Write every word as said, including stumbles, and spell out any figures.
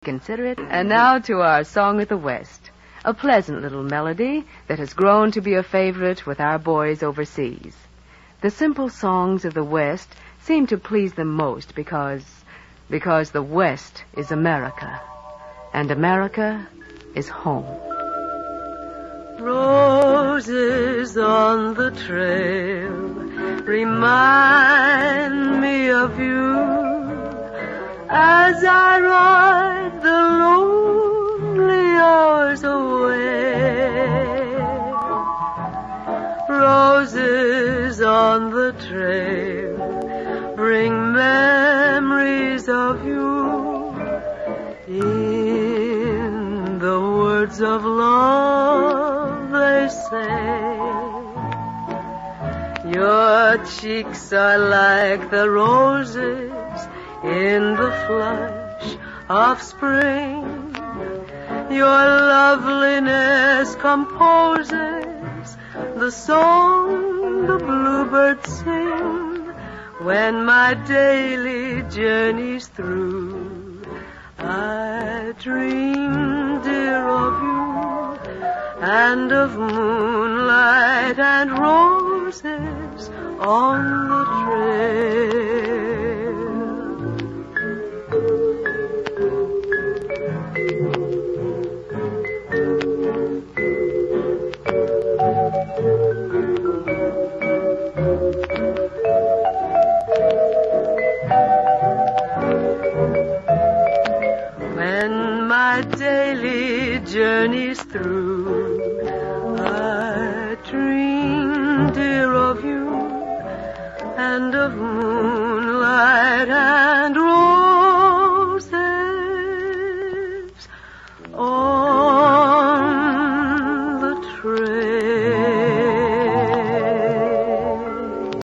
Consider it. And now to our Song of the West, a pleasant little melody that has grown to be a favorite with our boys overseas. The simple songs of the West seem to please them most because, because the West is America, and America is home. Roses on the trail remind me of you as I ride the lonely hours away. Roses on the trail bring memories of you. In the words of love they say, your cheeks are like the roses in the flush of spring. Your loveliness composes the song the bluebirds sing. When my daily journey's through, I dream, dear, of you, and of moonlight and roses on the trail. When my daily journey's through, I dream, dear, of you, and of moonlight and roses. Oh,